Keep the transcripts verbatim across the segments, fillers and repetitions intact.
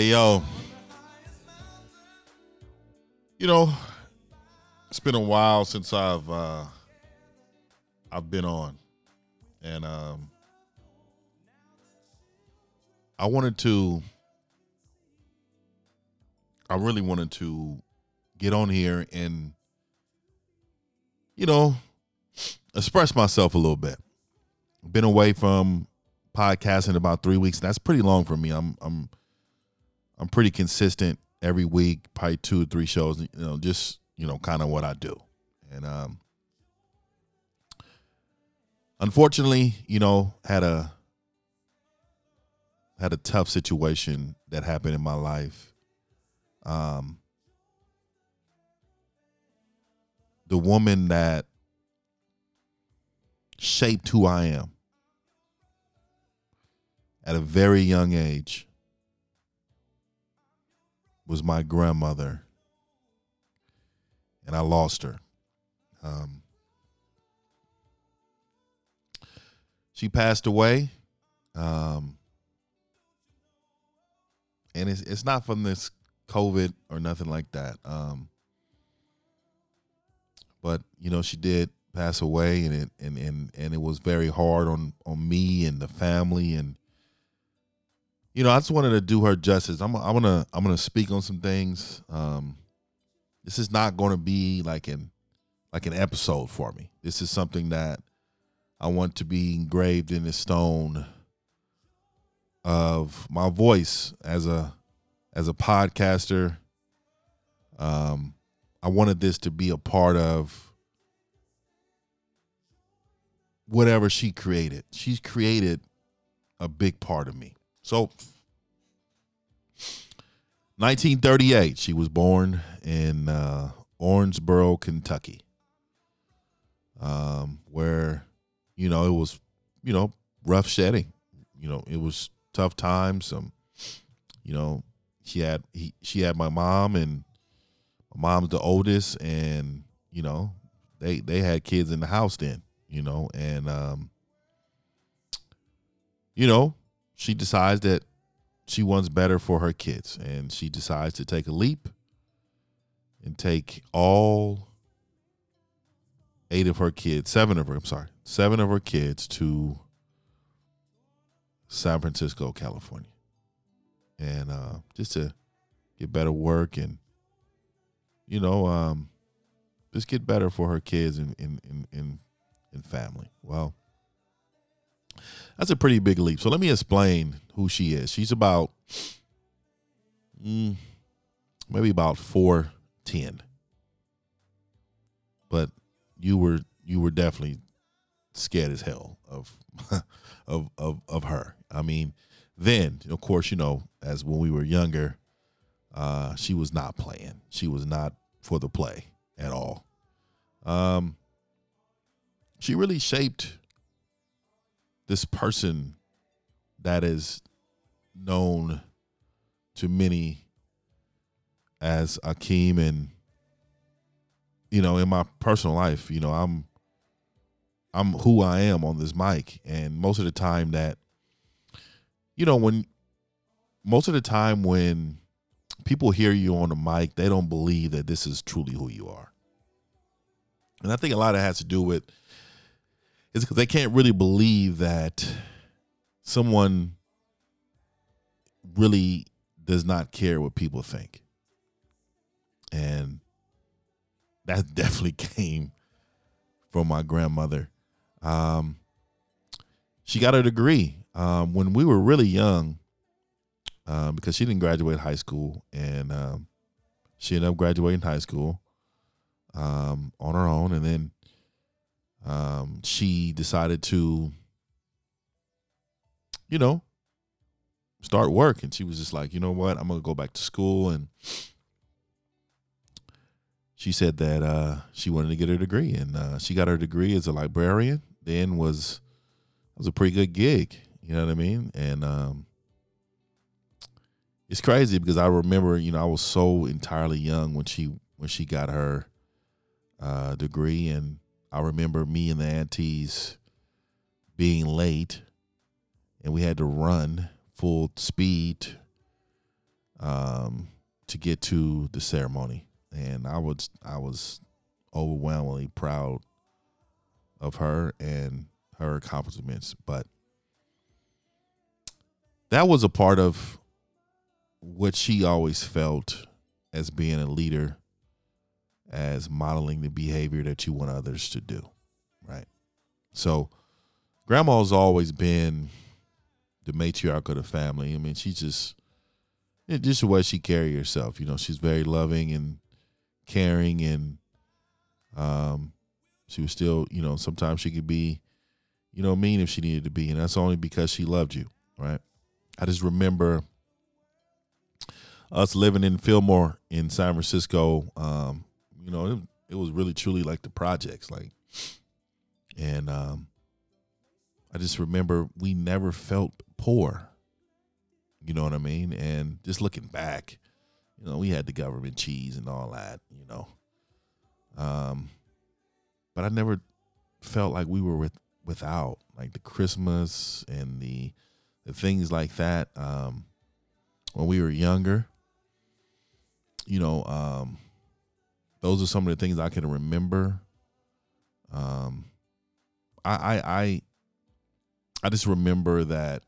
Hey, yo. You know, it's been a while since I've uh, I've been on, and um, I wanted to. I really wanted to get on here and, you know, express myself a little bit. Been away from podcasting about three weeks. That's pretty long for me. I'm I'm I'm pretty consistent every week, probably two or three shows. You know, just you know, kind of what I do. And um, unfortunately, you know, had a had a tough situation that happened in my life. Um, the woman that shaped who I am at a very young age was my grandmother, and I lost her. Um, she passed away, um, and it's it's not from this COVID or nothing like that. Um, but you know, she did pass away, and it and and and it was very hard on on me and the family. And you know, I just wanted to do her justice. I'm I'm gonna I'm gonna speak on some things. Um, this is not going to be like an like an episode for me. This is something that I want to be engraved in the stone of my voice as a as a podcaster. Um, I wanted this to be a part of whatever she created. She's created a big part of me. So, nineteen thirty-eight, she was born in uh, Orangeboro, Kentucky, um, where, you know, it was, you know, rough shedding. You know, it was tough times. Um, you know, she had he, she had my mom, and my mom's the oldest, and you know, they they had kids in the house then. You know, and um, you know, she decides that she wants better for her kids, and she decides to take a leap and take all eight of her kids, seven of her, I'm sorry, seven of her kids to San Francisco, California, and uh, just to get better work and, you know, um, just get better for her kids and in in in in family. Well, that's a pretty big leap. So let me explain who she is. She's about mm, maybe about four ten, but you were you were definitely scared as hell of of of of her. I mean, then of course, you know, as when we were younger, uh, she was not playing. She was not for the play at all. Um, she really shaped this person that is known to many as Akeem. And you know, in my personal life, you know, I'm I'm who I am on this mic, and most of the time that, you know, when most of the time when people hear you on the mic, they don't believe that this is truly who you are. And I think a lot of it has to do with is because they can't really believe that someone really does not care what people think. And that definitely came from my grandmother. Um, she got her degree um, when we were really young, um, because she didn't graduate high school, and um, she ended up graduating high school um, on her own. And then um, she decided to, you know, start work. And she was just like, you know what, I'm going to go back to school. And she said that uh, she wanted to get her degree, and uh, she got her degree as a librarian. Then was was a pretty good gig, you know what I mean? And um, it's crazy because I remember, you know, I was so entirely young when she when she got her uh, degree, and I remember me and the aunties being late, and we had to run full speed um, to get to the ceremony, and I was I was overwhelmingly proud of her and her accomplishments. But that was a part of what she always felt as being a leader, as modeling the behavior that you want others to do, right? So grandma's always been the matriarch of the family. I mean, she just, it's just the way she carry herself. You know, she's very loving and caring, and um, she was still, you know, sometimes she could be, you know, mean if she needed to be, and that's only because she loved you, right? I just remember us living in Fillmore in San Francisco. Um, you know, it, it was really truly like the projects, like, and um, I just remember we never felt poor. You know what I mean? And just looking back, you know, we had the government cheese and all that, you know. Um, but I never felt like we were with, without, like the Christmas and the the things like that. Um, when we were younger, you know, um, those are some of the things I can remember. Um, I, I, I, I just remember that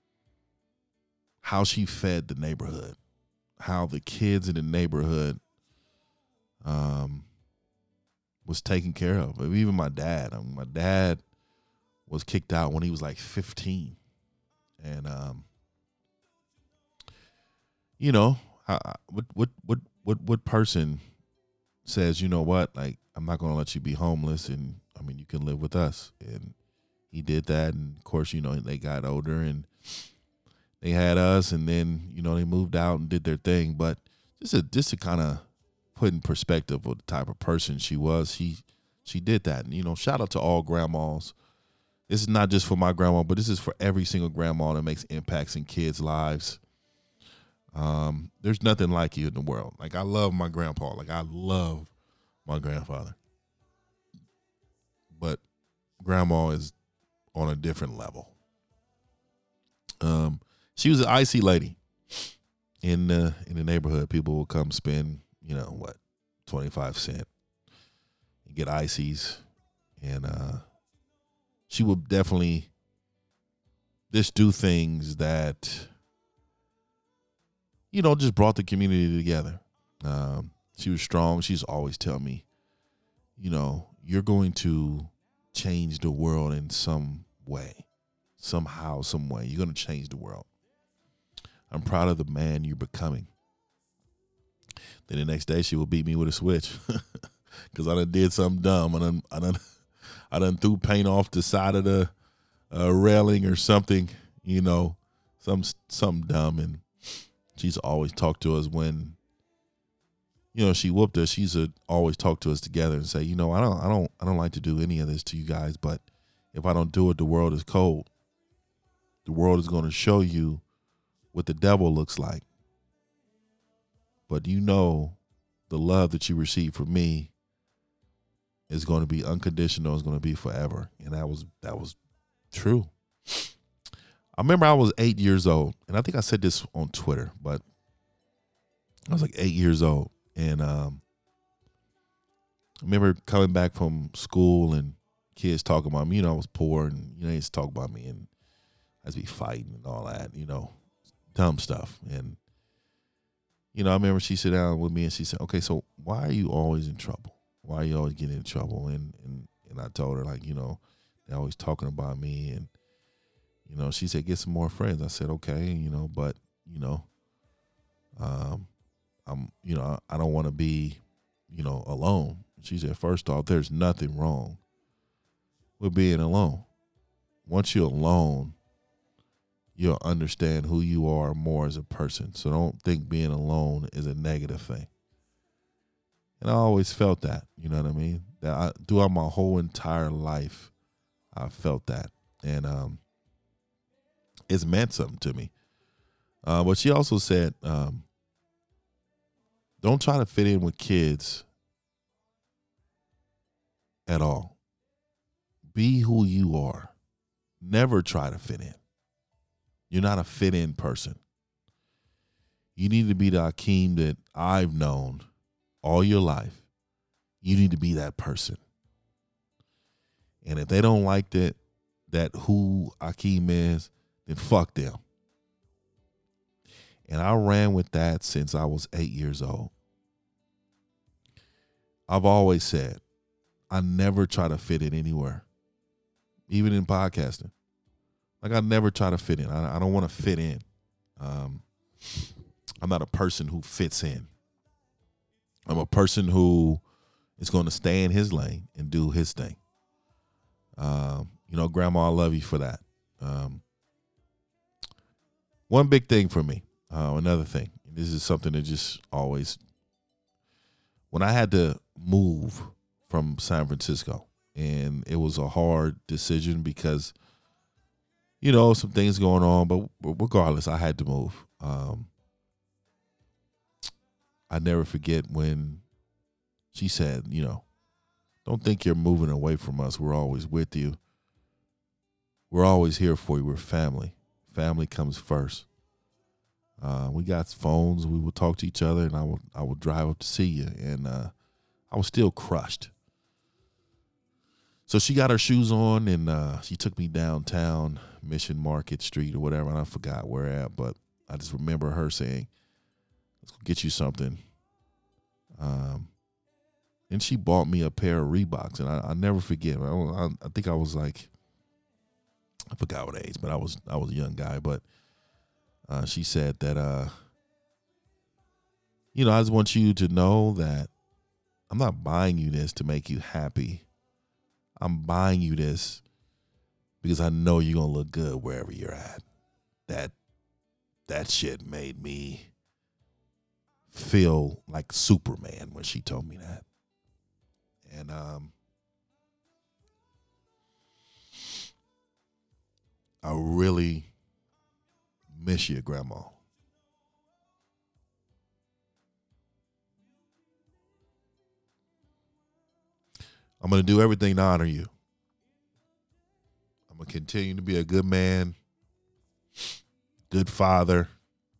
how she fed the neighborhood, how the kids in the neighborhood, um, was taken care of. Even my dad. I mean, my dad was kicked out when he was like fifteen, and um, you know, I, I, what what what what what person says, you know what, like, I'm not going to let you be homeless, and I mean, you can live with us. And he did that, and of course, you know, they got older and they had us, and then, you know, they moved out and did their thing. But just to, just to kind of put in perspective of the type of person she was, she she did that. And, you know, shout out to all grandmas. This is not just for my grandma, but this is for every single grandma that makes impacts in kids' lives. Um, there's nothing like you in the world. Like, I love my grandpa. Like, I love my grandfather. But grandma is on a different level. Um, she was an icy lady in the in the neighborhood. People would come spend, you know, what, twenty-five cent and get ices, and uh, she would definitely just do things that, you know, just brought the community together. Um, she was strong. She's always tell me, you know, you're going to change the world in some way, somehow, some way. You're going to change the world. I'm proud of the man you're becoming. Then the next day she will beat me with a switch because I done did something dumb. I done, I done, I done threw paint off the side of the uh, railing or something, you know, some something dumb. And she's always talked to us when, you know, she whooped us. She's a, always talk to us together and say, you know, I don't, I don't, I don't like to do any of this to you guys, but if I don't do it, the world is cold. The world is going to show you what the devil looks like. But you know, the love that you receive from me is going to be unconditional. It's going to be forever. And that was, that was true. I remember I was eight years old, and I think I said this on Twitter, but I was like eight years old. And um, I remember coming back from school and kids talking about me. You know, I was poor, and, you know, they used to talk about me, and I'd be fighting and all that, you know, dumb stuff. And, you know, I remember she sat down with me and she said, okay, so why are you always in trouble? Why are you always getting in trouble? And and and I told her, like, you know, they're always talking about me. And, you know, she said, get some more friends. I said, okay, you know, but, you know, um, I'm, you know, I don't want to be, you know, alone. She said, first off, there's nothing wrong with being alone. Once you're alone, you'll understand who you are more as a person. So don't think being alone is a negative thing. And I always felt that, you know what I mean? That I, throughout my whole entire life, I felt that. And um, it's meant something to me. Uh, but she also said, um, don't try to fit in with kids at all. Be who you are. Never try to fit in. You're not a fit in person. You need to be the Akeem that I've known all your life. You need to be that person. And if they don't like that, that who Akeem is, then fuck them. And I ran with that since I was eight years old. I've always said, I never try to fit in anywhere, even in podcasting. Like, I never try to fit in. I, I don't want to fit in. Um, I'm not a person who fits in. I'm a person who is going to stay in his lane and do his thing. Um, you know, Grandma, I love you for that. Um, one big thing for me, uh, another thing, this is something that just always, when I had to move from San Francisco, and it was a hard decision because, you know, some things going on, but regardless, I had to move. Um, I never forget when she said, you know, don't think you're moving away from us. We're always with you. We're always here for you. We're family. Family comes first. Uh, we got phones. We would talk to each other, and I would I would drive up to see you, and uh, I was still crushed. So she got her shoes on, and uh, she took me downtown, Mission Market Street or whatever, and I forgot where at, but I just remember her saying, let's go get you something. Um, and she bought me a pair of Reeboks, and I, I never forget. I, I, I think I was like, I forgot what age, but I was I was a young guy. But uh, she said that, uh, you know, I just want you to know that I'm not buying you this to make you happy. I'm buying you this because I know you're going to look good wherever you're at. That that shit made me feel like Superman when she told me that. And um, I really miss you, Grandma. I'm going to do everything to honor you. I'm going to continue to be a good man, good father,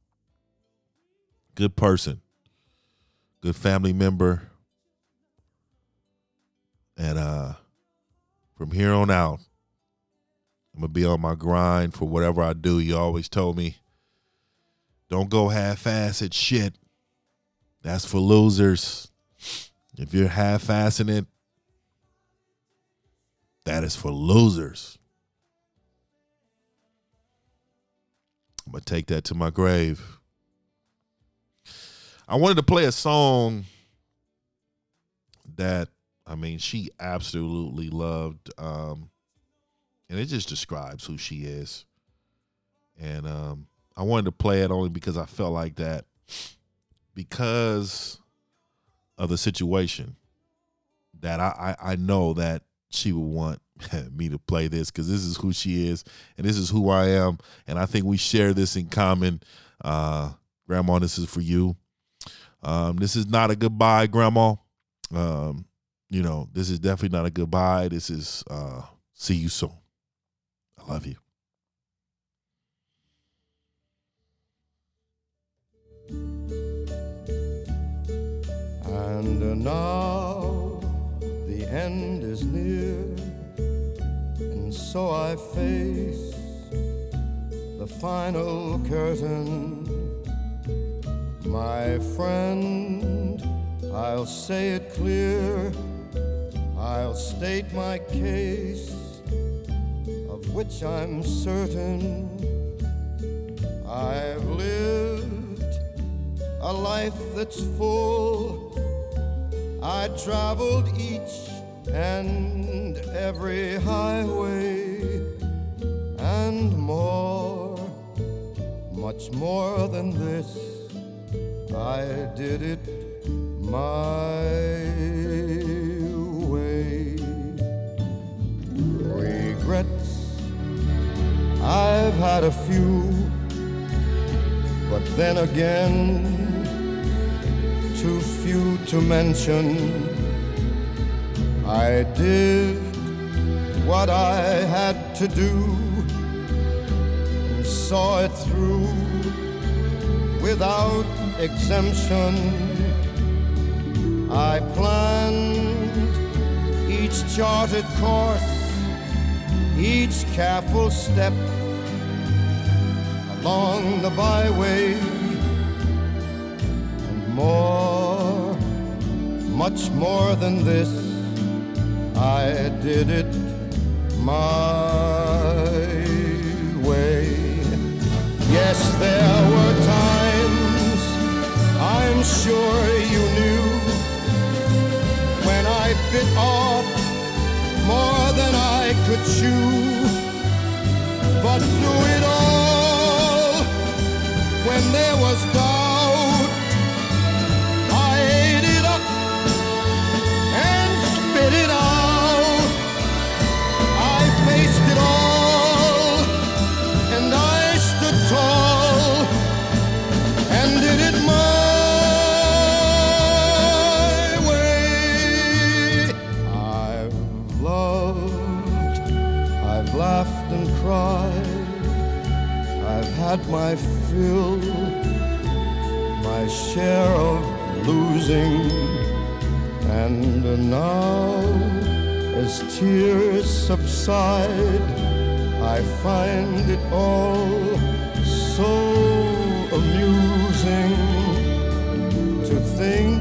good person, good family member. And uh, from here on out, I'm going to be on my grind for whatever I do. You always told me, don't go half-assed shit. That's for losers. If you're half-assing it, that is for losers. I'm going to take that to my grave. I wanted to play a song that, I mean, she absolutely loved. Um, and it just describes who she is. And um, I wanted to play it only because I felt like that because of the situation that I, I, I know that she would want me to play this because this is who she is and this is who I am. And I think we share this in common. Uh, Grandma, this is for you. Um, this is not a goodbye, Grandma. Um, you know, this is definitely not a goodbye. This is uh, see you soon. I love you. And now the end is near, and so I face the final curtain. My friend, I'll say it clear, I'll state my case, of which I'm certain. I've lived a life that's full. I traveled each and every highway and more, much more than this. I did it my way. Regrets, I've had a few, but then again, too few to mention. I did what I had to do and saw it through without exemption. I planned each charted course, each careful step along the byway, and more, much more than this, I did it my way. Yes, there were times, I'm sure you knew, when I bit off more than I could chew. But through it all, when there was doubt, I ate it up and spit it out. I faced it all, and I stood tall and did it my way. I've loved, I've laughed and cried, I've had my fill, my share of losing, and now as tears subside, I find it all so amusing to think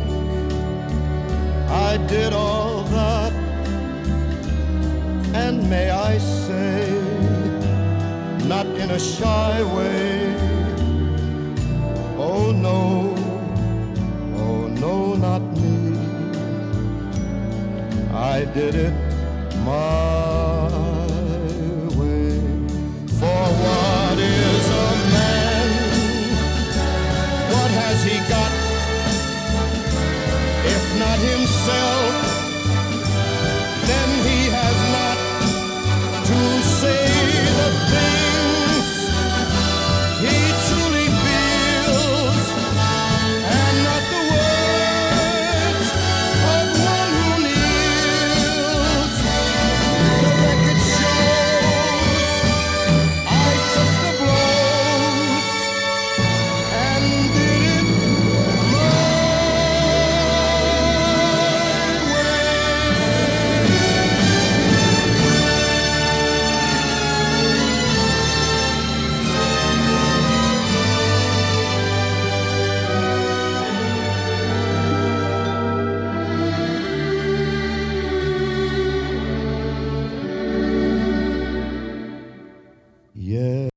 I did all that, and may I say, not in a shy way, oh no, oh no, not me. I did it my way. For what is a man? What has he got, if not himself? Then he has not to say the things he truly feels, and not the words of one who kneels. The record shows I took the blows and did it my way. Yeah.